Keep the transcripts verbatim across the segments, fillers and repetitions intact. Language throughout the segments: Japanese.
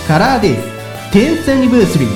カラーデイズテンスアニバーサリー。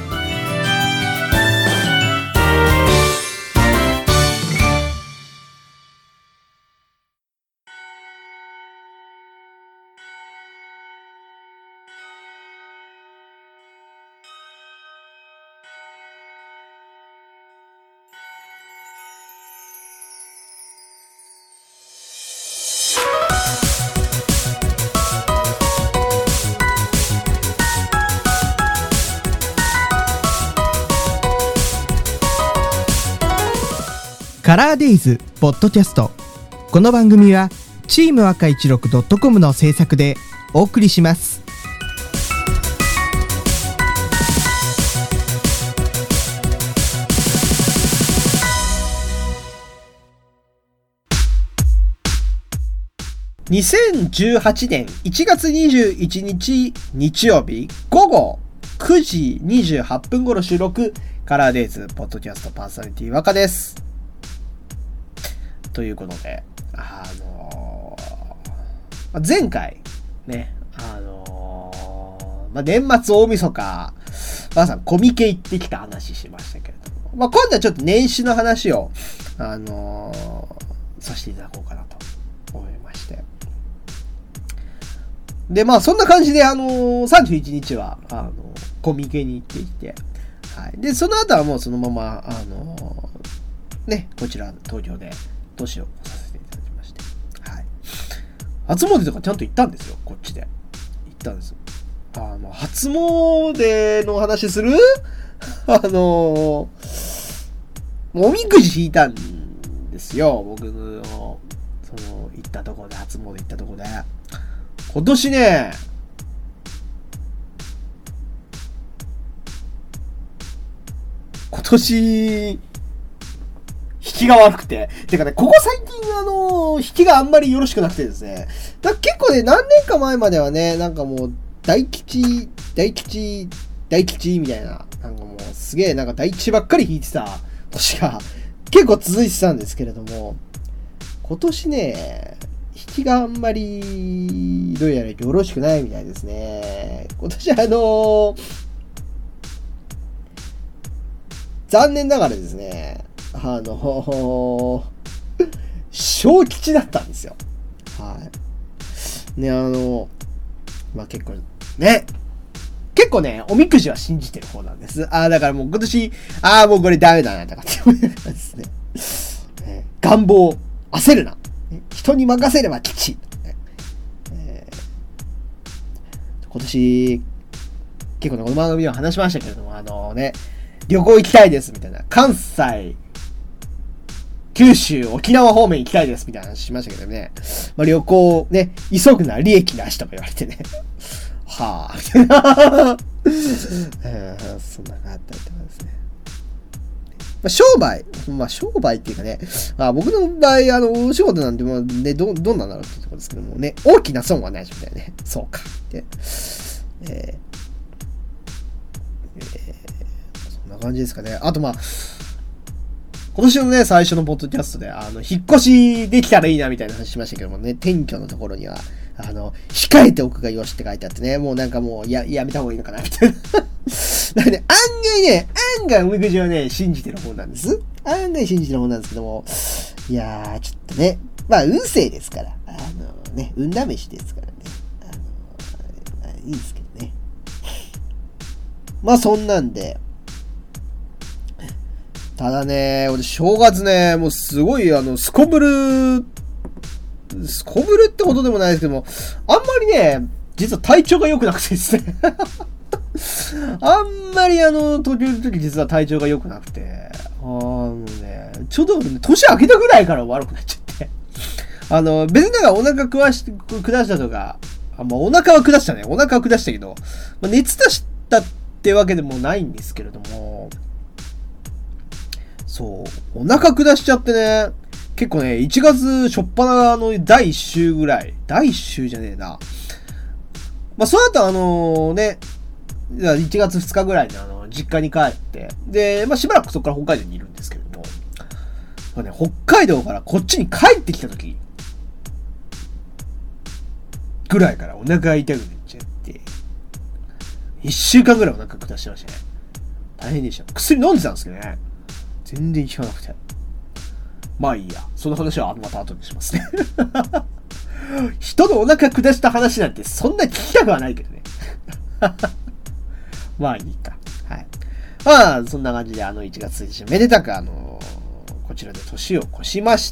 カラーデイズポッドキャスト。この番組はチーム赤いちろくドットコムの制作でお送りします。 にせんじゅうはちねんいちがつにじゅういちにち日曜日ごごくじにじゅうはっぷん頃収録、カラーデイズポッドキャストパーソナリティ若です。ということで、あのー、前回ね、あのー、まあ、年末大晦日、まさんコミケ行ってきた話しましたけれども、まあ、今度はちょっと年始の話を、あのー、させていただこうかなと思いまして。で、まあ、そんな感じで、あのー、さんじゅういちにちは、あのー、コミケに行ってきて、はい。で、その後はもうそのまま、あのー、ね、こちら、東京で、年をさせていただきまして。はい。初詣とかちゃんと行ったんですよ、こっちで。行ったんですよ。あの、初詣の話するあのー、おみくじ引いたんですよ、僕の、その、行ったとこで、初詣行ったとこで。今年ね、今年、引きが悪くて。てかね、ここ最近あの、引きがあんまりよろしくなくてですね。だから結構ね、何年か前まではね、なんかもう、大吉、大吉、大吉みたいな、なんかもう、すげえなんか大吉ばっかり引いてた年が結構続いてたんですけれども、今年ね、引きがあんまり、どうやらよろしくないみたいですね。今年あのー、残念ながらですね、あの、小吉だったんですよ。はい。ね、あの、まあ、結構、ね、結構ね、おみくじは信じてる方なんです。ああ、だからもう今年、ああ、もうこれダメだな、とかって思いながらですね。ね、願望、焦るな。人に任せれば吉。ねえー、今年、結構ね、この番組では話しましたけれども、あのね、旅行行きたいです、みたいな。関西、九州、沖縄方面行きたいです、みたいな話しましたけどね。まあ、旅行、ね、急ぐな、利益なしとか言われてね。はぁ、みたいな。えー、そんなのがあったりとかですね。まあ、商売、まあ、商売っていうかね、まあ、僕の場合、あの、お仕事なんて、まあ、ね、ど、どんなんだろうってところですけどもね、大きな損はないみたいなね。そうか。って。えー、えー、そんな感じですかね。あと、まあ、今年のね、最初のポッドキャストで、あの、引っ越しできたらいいな、みたいな話しましたけどもね、転居のところには、あの、控えておくがよしって書いてあってね、もうなんかもう、や、やめた方がいいのかな、みたいな。だからね、案外ね、案外おみくじはね、信じてる方なんです。案外信じてる方なんですけども、いやー、ちょっとね、まあ、運勢ですから、あのね、運試しですからね、あの、まあ、いいですけどね。まあ、そんなんで、ただね、俺正月ね、もうすごいあの、すこぶる、すこぶるってことでもないですけども、あんまりね、実は体調が良くなくてですね。あんまりあの、東京の時実は体調が良くなくて、あのね、ちょうど、ね、年明けたぐらいから悪くなっちゃって。あの、別になんかお腹食わし、下したとか、あ、まあ、お腹は下したね。お腹は下したけど、まあ、熱出したってわけでもないんですけれども、そう、お腹下しちゃってね、結構ね、いちがつ初っ端のだいいっ週ぐらい、だいいっ週じゃねえな。まあ、その後あのね、いちがつふつかぐらいにあの、実家に帰って、で、まあ、しばらくそこから北海道にいるんですけれども、まあね、北海道からこっちに帰ってきた時ぐらいからお腹が痛くなっちゃって、 いっしゅうかんぐらいお腹下してましたね。大変でした。薬飲んでたんですけどね。全然効かなくて。まあいいや。その話はまた後にしますね。人のお腹下した話なんてそんな聞きたくはないけどね。まあいいか。はい。まあそんな感じであのいちがつついたちめでたくあのー、こちらで年を越しまして、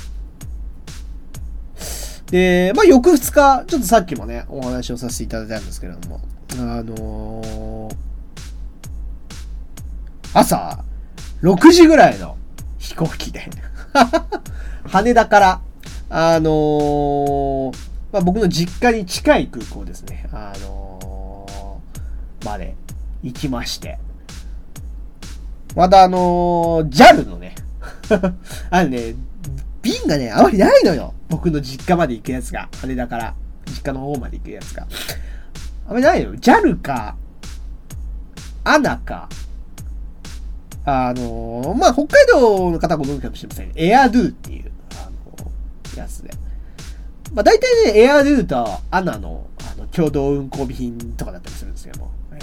で、まあ翌ふつか、ちょっとさっきもね、お話をさせていただいたんですけれども、あのー、朝ろくじぐらいの飛行機で、羽田から、あのー、まあ、僕の実家に近い空港ですね、あのー、まで行きまして、またあのー、ジャル のね、あのね、便がね、あまりないのよ。僕の実家まで行くやつが。羽田から、実家の方まで行くやつが。あまりないのよ。ジャル か、アナ か、あのー、まあ、北海道の方はご存知かもしれません。エアドゥっていう、あのー、やつで。まあ、大体ね、エアドゥとアナ の、あの、共同運航便とかだったりするんですけども。え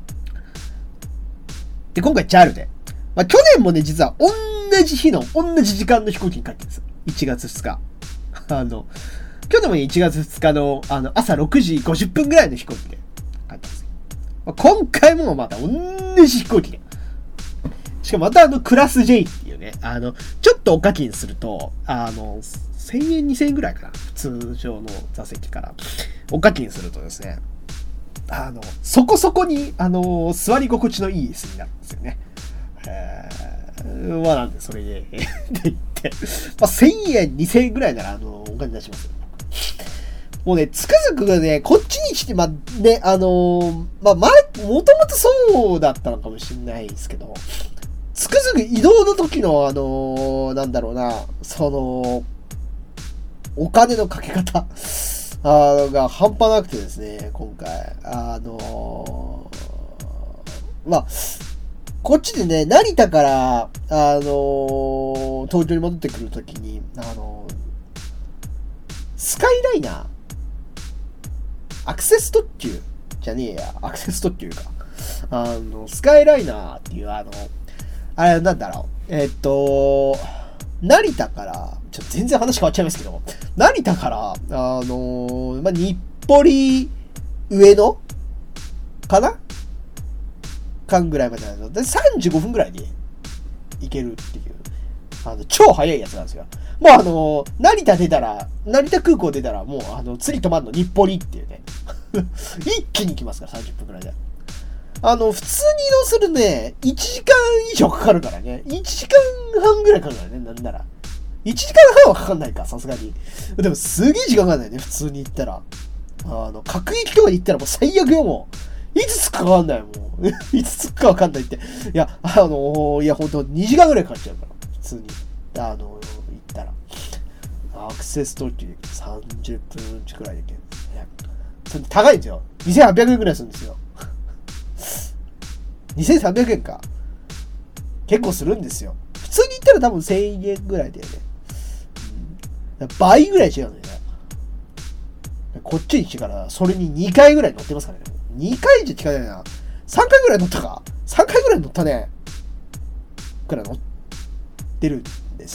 ー、で、今回 ジャル で。まあ、去年もね、実は同じ日の、同じ時間の飛行機に帰ってるんですよ。いちがつふつか。あの、去年もね、いちがつふつかの、あの、朝ろくじごじゅっぷんぐらいの飛行機で帰ったんですよ。まあ、今回もまた同じ飛行機で。しかもまたあの、クラス J っていうね、あの、ちょっとお課金すると、あの、せんえん、にせんえんぐらいかな。普通常の座席から。お課金するとですね、あの、そこそこに、あの、座り心地のいい椅子になるんですよね。えー、まあなんで、それで、って言って、まあせんえん、にせんえんぐらいなら、あの、お金出しますよ。もうね、つくづくがね、こっちに来て、まあね、あのー、まあ前、もともとそうだったのかもしれないですけど、つくづく移動の時の、あのー、なんだろうな、その、お金のかけ方あが半端なくてですね、今回。あのー、まあ、こっちでね、成田から、あのー、東京に戻ってくるときに、あのー、スカイライナー、アクセス特急じゃねえや、アクセス特急か。あの、スカイライナーっていう、あの、あれなんだろう、えー、っと、成田から、ちょっと全然話変わっちゃいますけど、成田から、あのー、まあ、日暮里上野かな間ぐらいまでなので、さんじゅうごふんぐらいで行けるっていう、あの、超早いやつなんですよ。もうあのー、成田出たら、成田空港出たら、もうあの、次止まるの日暮里っていうね。一気に行きますから、さんじゅっぷんぐらいで。あの、普通に移動するね、いちじかん以上かかるからね。いちじかんはんぐらいかかるからね、なんなら。いちじかんはんはかかんないか、さすがに。でもすげえ時間かかんないね、普通に行ったら。あの、各駅とかに行ったらもう最悪よ、もう。いつ着くかわかんないもう。いつ着くかわかんないって。いや、あのー、いや、ほんとにじかんぐらいかかっちゃうから。普通に。あのー、行ったら。アクセス特急でさんじゅっぷんくらいで行ける。それ高いんですよ。にせんはっぴゃくえんくらいするんですよ。にせんさんびゃくえんか。結構するんですよ。普通に行ったら多分せんえんぐらいだよね。うん、倍ぐらい違うんだよね。こっちに来てからそれににかいぐらい乗ってますからね。にかいじゃ聞かないな。さんかいぐらい乗ったか ?さん 回ぐらい乗ったね。くらい乗ってるんです。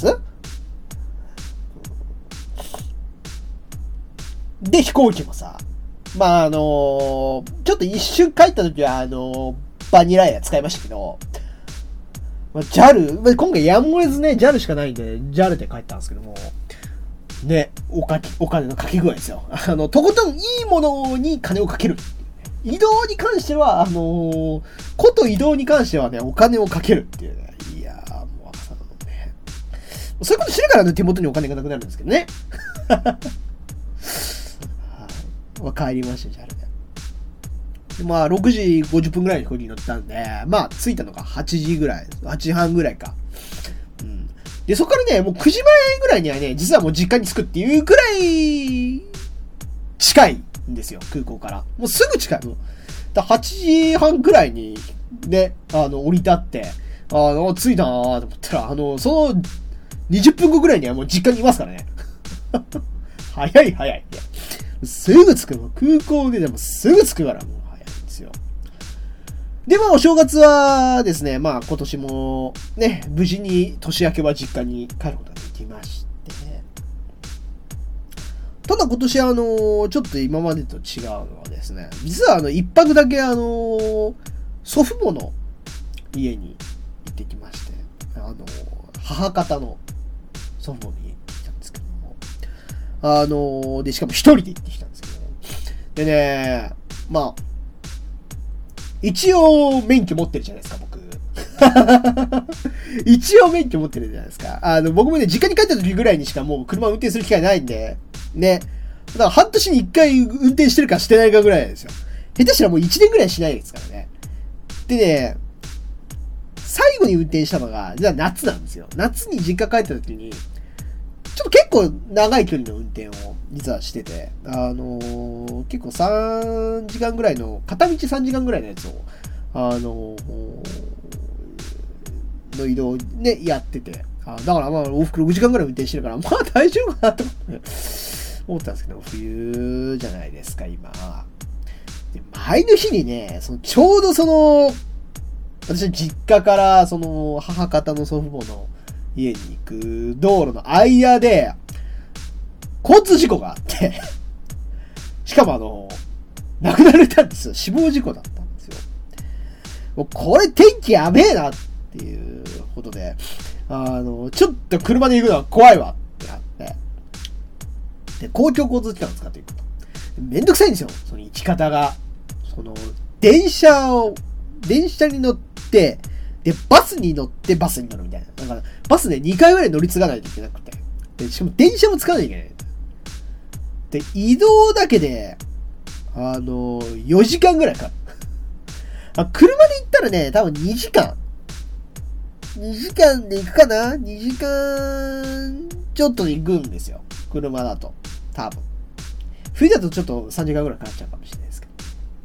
で、飛行機もさ、まああのー、ちょっと一瞬帰った時はあのー、バニラエア使いましたけど、まあ、ジャル、まあ、今回やむを得ずね、ジャル しかないんで、ジャル で帰ったんですけども、ね、おかお金のかけ具合ですよ。あの、とことんいいものに金をかける。移動に関しては、あのー、こと移動に関してはね、お金をかけるっていうね。いやー、もう赤さんのね。そういうことしてるからね、手元にお金がなくなるんですけどね。はい。まあ、帰りました、ジャル で。でまあ、ろくじごじゅっぷんぐらいの飛行機に乗ったんで、まあ、着いたのがはちじぐらい、はちじはんぐらいか。うん。で、そこからね、もうくじまえぐらいにはね、実はもう実家に着くっていうくらい、近いんですよ、空港から。もうすぐ近い。もうだはちじはんぐらいに、ね、あの、降り立って、あの、着いたなーと思ったら、あの、その、にじゅっぷんごぐらいにはもう実家にいますからね。早い早い。すぐ着くの。空港ででもすぐ着くから、もう早いんですよ。 で、まあ、お正月はですね、まあ、今年もね、無事に年明けは実家に帰ることができましてね。ただ今年あのー、ちょっと今までと違うのはですね、実はあの、一泊だけあのー、祖父母の家に行ってきまして、あのー、母方の祖父母の家に行ってきたんですけども、あのー、で、しかも一人で行ってきたんですけど、でね、まあ、一応免許持ってるじゃないですか、僕。一応免許持ってるじゃないですか。あの、僕もね、実家に帰った時ぐらいにしかもう車運転する機会ないんで、ね。だから半年に一回運転してるかしてないかぐらいなんですよ。下手したらもう一年ぐらいしないですからね。でね、最後に運転したのが、じゃあ夏なんですよ。夏に実家帰った時に、ちょっと結構長い距離の運転を実はしてて、あのー、結構さんじかんぐらいの、片道さんじかんぐらいのやつを、あのー、の移動ね、やってて、あだからまあ往復ろくじかんぐらい運転してるから、まあ大丈夫かなと思ったんですけど、冬じゃないですか、今。で、前の日にね、そのちょうどその、私は実家からその母方の祖父母の家に行く道路の間で、交通事故があって、しかもあの、亡くなられたんですよ。死亡事故だったんですよ。もうこれ天気やべえなっていうことで、あの、ちょっと車で行くのは怖いわってなって、で、公共交通機関を使っていくと。めんどくさいんですよ。その行き方が。その、電車を、電車に乗って、で、バスに乗ってバスに乗るみたいな。だから、バスでにかいぐらい乗り継がないといけなくて。で、しかも電車も使わないといけない。で、移動だけで、あの、よじかんぐらいかかる。あ、車で行ったらね、多分にじかん。にじかんで行くかな ?に 時間ちょっとで行くんですよ。車だと。多分。冬だとちょっとさんじかんぐらいかかっちゃうかもしれないですけど。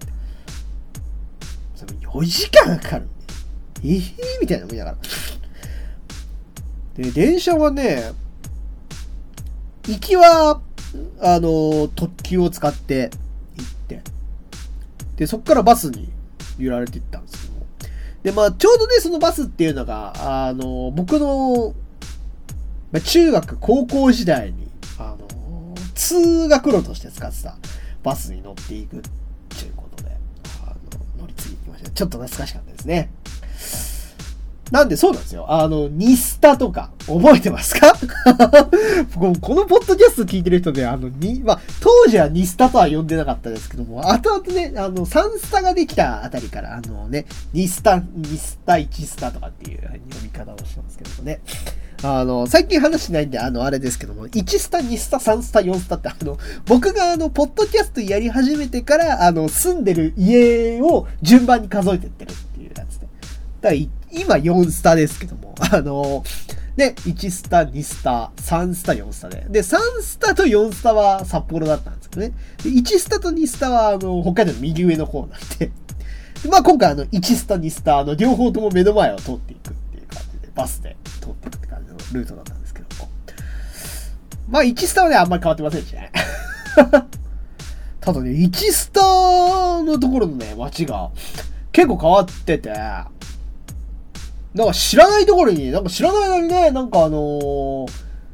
それよじかんかかる。えぇ、ー、みたいな思いながら。で、電車はね、行きは、あの、特急を使って行って、で、そっからバスに揺られていったんですけども。で、まあ、ちょうどね、そのバスっていうのが、あの、僕の、まあ、中学、高校時代に、あの、通学路として使ってたバスに乗っていくっていうことで、あの、乗り継ぎに行きました。ちょっと懐かしかったですね。なんでそうなんですよ。あの、ニスタとか、覚えてますかこのポッドキャスト聞いてる人で、あの、に、まあ、当時はニスタとは呼んでなかったですけども、後々ね、あの、サンスタができたあたりから、あのね、ニスタ、ニスタ、いちスタとかっていう読み方をしてますけどもね。あの、最近話しないんで、あの、あれですけども、いちスタ、にスタ、さんスタ、よんスタって、あの、僕があの、ポッドキャストやり始めてから、あの、住んでる家を順番に数えてってるっていうやつで。だから今よんスタですけども、あの、ね、いちスタ、にスタ、さんスタ、よんスタで。で、さんスタとよんスタは札幌だったんですけどね。で、いちスタとにスタは、あの、北海道の右上の方なんで。でまあ今回あの、いちスタ、にスタ、あの、両方とも目の前を通っていくっていう感じで、バスで通っていくって感じのルートだったんですけども。まあいちスタはね、あんまり変わってませんしね。ただね、いちスタのところのね、街が結構変わってて、なんか知らないところに、なんか知らない間にね、なんかあのー、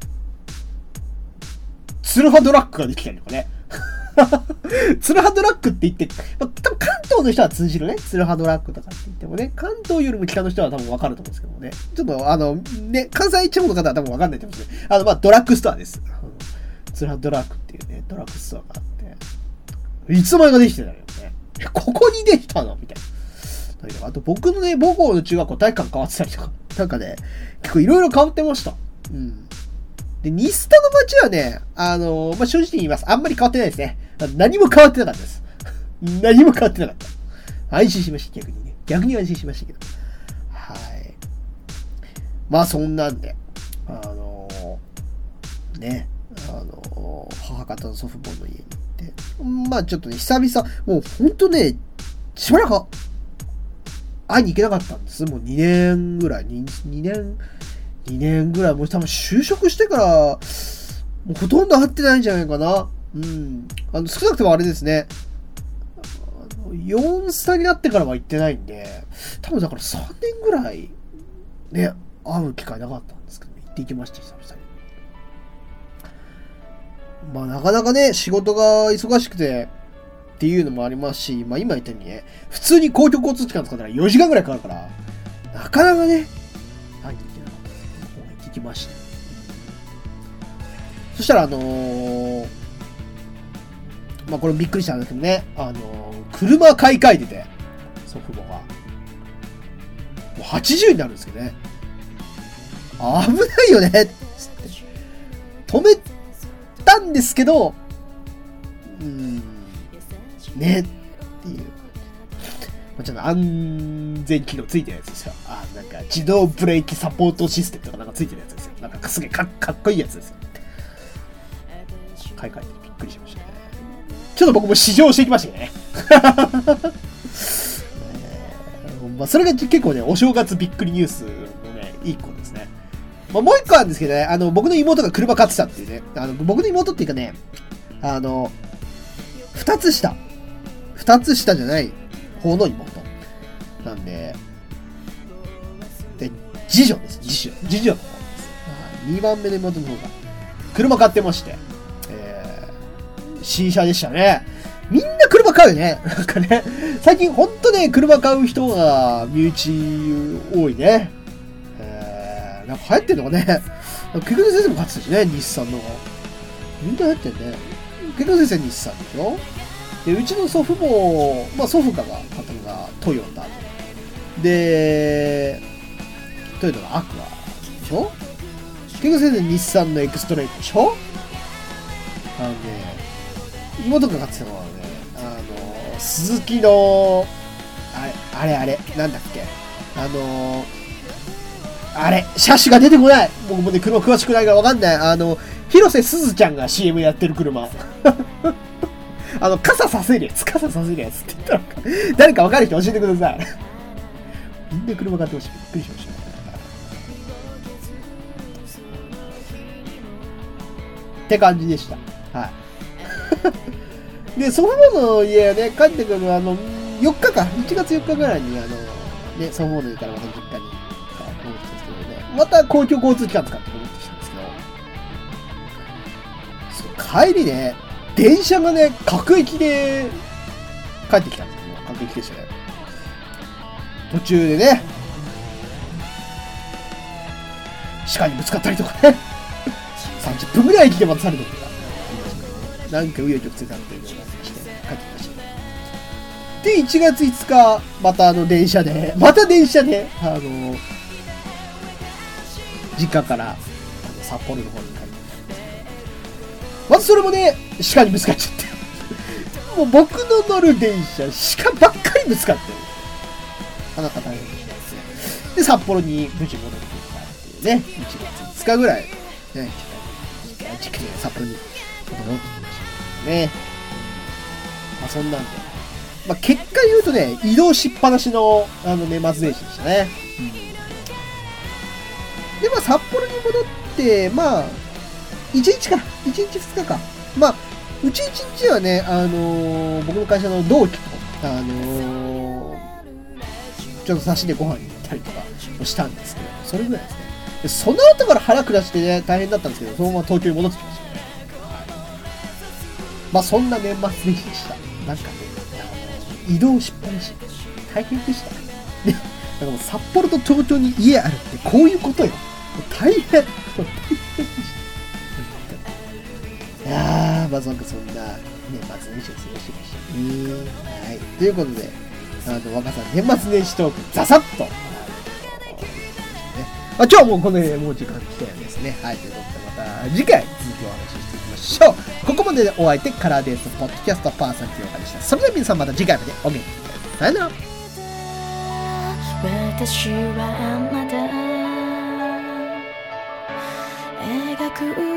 ツルハドラッグができたりとかね。ツルハドラッグって言って、まあ、多分関東の人は通じるね。ツルハドラッグとかって言ってもね、関東よりも北の人は多分わかると思うんですけどもね。ちょっとあの、ね、関西地方の方は多分わかんないと思うんですね。あの、まあ、ドラッグストアです。ツルハドラッグっていうね、ドラッグストアがあって、いつの間にかできてたよね。ここにできたのみたいな。あと僕のね、母校の中学校体育館変わってたりとか、なんかね、結構いろいろ変わってました。うん。で、ニスタの街はね、あのー、まあ、正直に言います。あんまり変わってないですね。何も変わってなかったです。何も変わってなかった。安心しました、逆にね。逆に安心しましたけど。はい。まあ、そんなんで、あのー、ね、あのー、母方の祖父母の家に行って、まあ、ちょっとね、久々、もうほんとね、しばらく、会いに行けなかったんです。もうにねんぐらい。にねん、にねんぐらい。もう多分就職してから、もうほとんど会ってないんじゃないかな。うん。あの、少なくともあれですね。あのよんスタになってからは行ってないんで、多分だからさんねんぐらいね、会う機会なかったんですけど、ね、行ってきました、久々に。まあなかなかね、仕事が忙しくてっていうのもありますし、まあ今言ったようにね、普通に公共交通機関使ったらよじかんぐらいかかるから、なかなかね、会いに行けなかったですけど、もう行ってきました。そしたらあのー、まあこれびっくりしたんですけどね、あのー、車買い替えてて、祖父母が。もうはちじゅうになるんですけどね。危ないよねって止めたんですけど、うーん、ねっていう。まあ、ちょっと安全機能ついてるやつですよ。あ、なんか自動ブレーキサポートシステムとかなんかついてるやつですよ。なんかすげえ か, かっこいいやつですよ。買い替えてびっくりしましたね。ちょっと僕も試乗してきましたね。まあそれが結構ね、お正月びっくりニュースのね、いっこですね。まあ、もう一個あるんですけどね、あの、僕の妹が車買ってたっていうね、あの、僕の妹っていうかね、あの、二つ下。二つ下じゃない方の妹。なんで、で、次女です、次女。次女の方です。にばんめの妹の方が、車買ってまして、えー、新車でしたね。みんな車買うよね。なんかね、最近ほんとね、車買う人が身内多いね。えー、なんか流行ってんのかね。結局先生も買ってたしね、日産の。みんな流行ってんね。結局先生日産でしょ。で、うちの祖父母、まあ祖父家が買ったのがトヨタで、トヨタのアクアでしょ。結局先生日産のエクストレイトでしょ。あのね、妹が買ってたのはね、あの、鈴木の、あれ、あれあれ、なんだっけ、あの、あれ、車種が出てこない。僕もね、車詳しくないからわかんない。あの、広瀬すずちゃんが シーエム やってる車。あの、傘させるやつ、傘させるやつって言ったら、誰かわかる人教えてください。みんな車買ってほしい。びっくりしましたね。って感じでした。はい。で、祖父母の家はね、帰ってくるあの、よっかか、いちがつよっかぐらいに、あの、ね、祖父母の家からまた実家に戻ってきたんですけどね、また公共交通機関使って戻ってきたんですけど、帰りね、電車がね、各駅で帰ってきたんですけど、各駅でしたね。途中でね、鹿にぶつかったりとかね、さんじゅっぷんぐらい駅で待たされてるとか、なんか紆余曲折あってるような感じして帰ってきました。で、いちがついつか、またあの電車で、また電車で、あの、実家からあの札幌の方に帰って、まずそれもね、鹿にぶつかっちゃって、もう僕の乗る電車、鹿ばっかりぶつかってる。あなた大変でしたですね。で、札幌に無事戻ってきたっていうね、いちがついつかぐらい、ね、実家で札幌に戻ってきましたね。まあそんなんで。まあ結果言うとね、移動しっぱなしの、あの年末年始でしたね。うん、で、まあ札幌に戻って、まあ、いちにちか、いちにちふつかか。まあ、うちいちにちはね、あのー、僕の会社の同期と、あのー、ちょっと差しでご飯に行ったりとかをしたんですけど、それぐらいですね。でその後から腹下してね、大変だったんですけど、そのまま東京に戻ってきましたね。はい、まあ、そんな年末年始でした。なんかね、移動しっぱなし。大変でした。ね、だからもう札幌と東京に家あるってこういうことよ。大変。大変でした。いやー、まあなんかそんな年末年始を過ごしてましたね。はい。ということで、あの、若さん年末年始トーク、ザサッと。あ、今日はもうこの辺でもう時間来たようですね。はい。ということで、また次回続きをお話ししていきましょう。ここまででお相手、カラーデースポッドキャストパーソナリティの岡でした。それでは皆さんまた次回までお元気で。さよなら。私はまだ描く